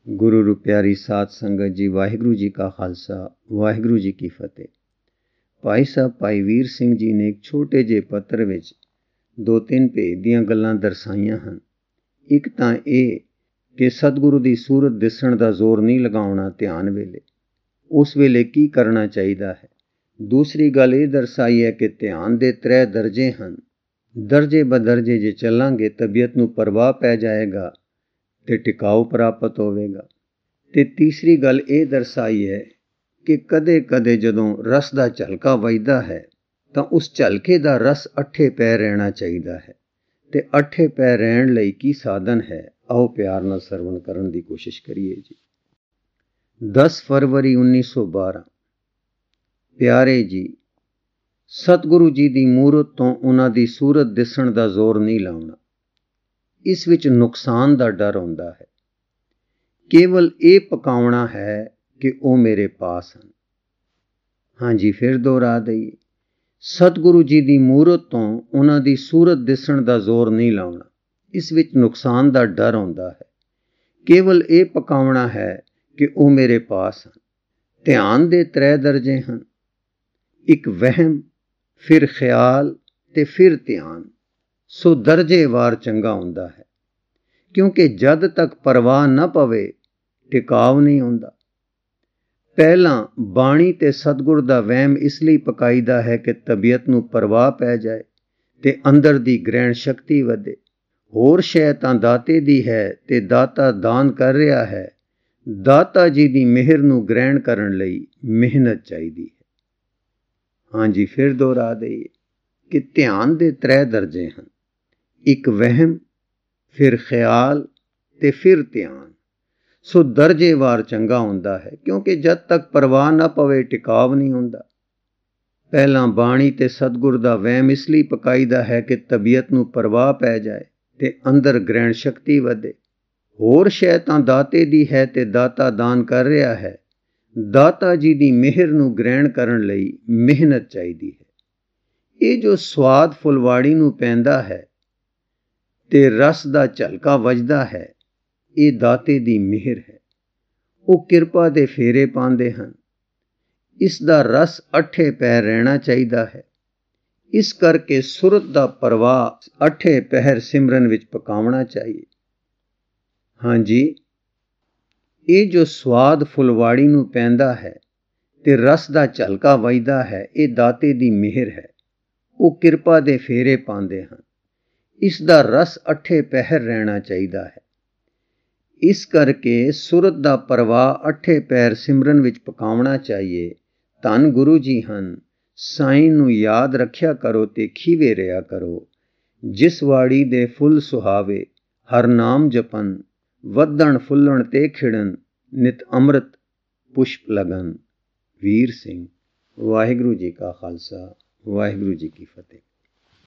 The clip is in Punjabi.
ਗੁਰੂ ਰੂ ਪਿਆਰੀ ਸਾਧ ਸੰਗਤ ਜੀ, ਵਾਹਿਗੁਰੂ ਜੀ ਕਾ ਖਾਲਸਾ, ਵਾਹਿਗੁਰੂ ਜੀ ਕੀ ਫਤਿਹ। ਭਾਈ ਸਾਹਿਬ ਭਾਈ ਵੀਰ ਸਿੰਘ ਜੀ ਨੇ ਇੱਕ ਛੋਟੇ ਜਿਹੇ ਪੱਤਰ ਵਿੱਚ 2-3 ਭੇਦ ਦੀਆਂ ਗੱਲਾਂ ਦਰਸਾਈਆਂ ਹਨ। ਇੱਕ ਤਾਂ ਇਹ ਕਿ ਸਤਿਗੁਰੂ ਦੀ ਸੂਰਤ ਦਿਸਣ ਦਾ ਜ਼ੋਰ ਨਹੀਂ ਲਗਾਉਣਾ ਧਿਆਨ ਵੇਲੇ, ਉਸ ਵੇਲੇ ਕੀ ਕਰਨਾ ਚਾਹੀਦਾ ਹੈ। ਦੂਸਰੀ ਗੱਲ ਇਹ ਦਰਸਾਈ ਹੈ ਕਿ ਧਿਆਨ ਦੇ 3 ਦਰਜੇ ਹਨ, ਦਰਜੇ ਬਦਰਜੇ ਜੇ ਚੱਲਾਂਗੇ ਤਬੀਅਤ ਨੂੰ ਪ੍ਰਵਾਹ ਪੈ ਜਾਏਗਾ ਤੇ ਟਿਕਾਊ ਪ੍ਰਾਪਤ ਹੋਵੇਗਾ। ਤੇ ਤੀਸਰੀ ਗੱਲ ਇਹ ਦਰਸਾਈ ਹੈ ਕਿ ਕਦੇ ਕਦੇ ਜਦੋਂ ਰਸ ਦਾ ਝਲਕਾ ਵੱਜਦਾ ਹੈ ਤਾਂ ਉਸ ਝਲਕੇ ਦਾ ਰਸ ਅੱਠੇ ਪੈ ਰਹਿਣਾ ਚਾਹੀਦਾ ਹੈ। ਤੇ ਅੱਠੇ ਪੈ ਰਹਿਣ ਲਈ ਕੀ ਸਾਧਨ ਹੈ, ਆਓ ਪਿਆਰ ਨਾਲ ਸਰਵਣ ਕਰਨ ਦੀ ਕੋਸ਼ਿਸ਼ ਕਰੀਏ ਜੀ। 10 ਫਰਵਰੀ 1912। ਪਿਆਰੇ ਜੀ, ਸਤਿਗੁਰੂ ਜੀ ਦੀ ਮੂਰਤ ਤੋਂ ਉਹਨਾਂ ਦੀ ਸੂਰਤ ਦਿਸਣ ਦਾ ਜ਼ੋਰ ਨਹੀਂ ਲਾਉਣਾ, ਇਸ ਵਿੱਚ ਨੁਕਸਾਨ ਦਾ ਡਰ ਹੁੰਦਾ ਹੈ। ਕੇਵਲ ਇਹ ਪਕਾਉਣਾ ਹੈ ਕਿ ਉਹ ਮੇਰੇ ਪਾਸ ਹਨ। ਹਾਂਜੀ, ਫਿਰ ਦੁਹਰਾ ਦਈਏ, ਸਤਿਗੁਰੂ ਜੀ ਦੀ ਮੂਰਤ ਤੋਂ ਉਹਨਾਂ ਦੀ ਸੂਰਤ ਦਿਸਣ ਦਾ ਜ਼ੋਰ ਨਹੀਂ ਲਾਉਣਾ, ਇਸ ਵਿੱਚ ਨੁਕਸਾਨ ਦਾ ਡਰ ਹੁੰਦਾ ਹੈ। ਕੇਵਲ ਇਹ ਪਕਾਉਣਾ ਹੈ ਕਿ ਉਹ ਮੇਰੇ ਪਾਸ ਹਨ। ਧਿਆਨ ਦੇ 3 ਦਰਜੇ ਹਨ, ਇੱਕ ਵਹਿਮ, ਫਿਰ ਖਿਆਲ ਤੇ ਫਿਰ ਧਿਆਨ। ਸੋ ਦਰਜੇਵਾਰ ਚੰਗਾ ਹੁੰਦਾ ਹੈ, ਕਿਉਂਕਿ ਜਦ ਤੱਕ ਪਰਵਾਹ ਨਾ ਪਵੇ ਟਿਕਾਉ ਨਹੀਂ ਹੁੰਦਾ। ਪਹਿਲਾਂ ਬਾਣੀ ਤੇ ਸਤਿਗੁਰ ਦਾ ਵਹਿਮ ਇਸ ਲਈ ਪਕਾਈਦਾ ਹੈ ਕਿ ਤਬੀਅਤ ਨੂੰ ਪਰਵਾਹ ਪੈ ਜਾਏ ਤੇ ਅੰਦਰ ਦੀ ਗ੍ਰਹਿਣ ਸ਼ਕਤੀ ਵਧੇ। ਹੋਰ ਸ਼ੈ ਤਾਂ ਦਾਤੇ ਦੀ ਹੈ ਤੇ ਦਾਤਾ ਦਾਨ ਕਰ ਰਿਹਾ ਹੈ। ਦਾਤਾ ਜੀ ਦੀ ਮਿਹਰ ਨੂੰ ਗ੍ਰਹਿਣ ਕਰਨ ਲਈ ਮਿਹਨਤ ਚਾਹੀਦੀ ਹੈ। ਹਾਂਜੀ, ਫਿਰ ਦੁਹਰਾ ਦਈਏ ਕਿ ਧਿਆਨ ਦੇ 3 ਦਰਜੇ ਹਨ, ਇੱਕ ਵਹਿਮ, ਫਿਰ ਖਿਆਲ ਤੇ ਫਿਰ ਧਿਆਨ। ਸੋ ਦਰਜੇਵਾਰ ਚੰਗਾ ਹੁੰਦਾ ਹੈ, ਕਿਉਂਕਿ ਜਦ ਤੱਕ ਪਰਵਾਹ ਨਾ ਪਵੇ ਟਿਕਾਵ ਨਹੀਂ ਹੁੰਦਾ। ਪਹਿਲਾਂ ਬਾਣੀ ਤੇ ਸਤਿਗੁਰ ਦਾ ਵਹਿਮ ਇਸ ਲਈ ਪਕਾਈਦਾ ਹੈ ਕਿ ਤਬੀਅਤ ਨੂੰ ਪਰਵਾਹ ਪੈ ਜਾਏ ਤੇ ਅੰਦਰ ਗ੍ਰਹਿਣ ਸ਼ਕਤੀ ਵਧੇ। ਹੋਰ ਸ਼ੈ ਤਾਂ ਦਾਤੇ ਦੀ ਹੈ ਤੇ ਦਾਤਾ ਦਾਨ ਕਰ ਰਿਹਾ ਹੈ। ਦਾਤਾ ਜੀ ਦੀ ਮਿਹਰ ਨੂੰ ਗ੍ਰਹਿਣ ਕਰਨ ਲਈ ਮਿਹਨਤ ਚਾਹੀਦੀ ਹੈ। ਇਹ ਜੋ ਸਵਾਦ ਫੁਲਵਾੜੀ ਨੂੰ ਪੈਂਦਾ ਹੈ ਤੇ ਰਸ ਦਾ ਝਲਕਾ ਵੱਜਦਾ ਹੈ, ਇਹ ਦਾਤੇ ਦੀ ਮਿਹਰ ਹੈ। ਉਹ ਕਿਰਪਾ ਦੇ ਫੇਰੇ ਪਾਉਂਦੇ ਹਨ। ਇਸ ਦਾ ਰਸ ਅੱਠੇ ਪੈ ਰਹਿਣਾ ਚਾਹੀਦਾ ਹੈ। ਇਸ ਕਰਕੇ ਸੁਰਤ ਦਾ ਪ੍ਰਵਾਹ ਅੱਠੇ ਪਹਿਰ ਸਿਮਰਨ ਵਿੱਚ ਪਕਾਉਣਾ ਚਾਹੀਏ। ਹਾਂਜੀ, ਇਹ ਜੋ ਸਵਾਦ ਫੁਲਵਾੜੀ ਨੂੰ ਪੈਂਦਾ ਹੈ ਤੇ ਰਸ ਦਾ ਝਲਕਾ ਵੱਜਦਾ ਹੈ, ਇਹ ਦਾਤੇ ਦੀ ਮਿਹਰ ਹੈ। ਉਹ ਕਿਰਪਾ ਦੇ ਫੇਰੇ ਪਾਉਂਦੇ ਹਨ। ਇਸ ਦਾ ਰਸ ਅੱਠੇ ਪਹਿਰ ਰਹਿਣਾ ਚਾਹੀਦਾ ਹੈ। ਇਸ ਕਰਕੇ ਸੁਰਤ ਦਾ ਪ੍ਰਵਾਹ ਅੱਠੇ ਪੈਰ ਸਿਮਰਨ ਵਿੱਚ ਪਕਾਉਣਾ ਚਾਹੀਏ। ਧੰਨ ਗੁਰੂ ਜੀ ਹਨ, ਸਾਈਂ ਨੂੰ ਯਾਦ ਰੱਖਿਆ ਕਰੋ ਤੇ ਖੀਵੇ ਰਿਹਾ ਕਰੋ। ਜਿਸ ਵਾੜੀ ਦੇ ਫੁੱਲ ਸੁਹਾਵੇ, ਹਰ ਨਾਮ ਜਪਨ, ਵਧਣ ਫੁੱਲਣ ਤੇ ਖਿੜਨ, ਨਿਤ ਅੰਮ੍ਰਿਤ ਪੁਸ਼ਪ ਲਗਨ। ਵੀਰ ਸਿੰਘ। ਵਾਹਿਗੁਰੂ ਜੀ ਕਾ ਖਾਲਸਾ, ਵਾਹਿਗੁਰੂ ਜੀ ਕੀ ਫਤਿਹ।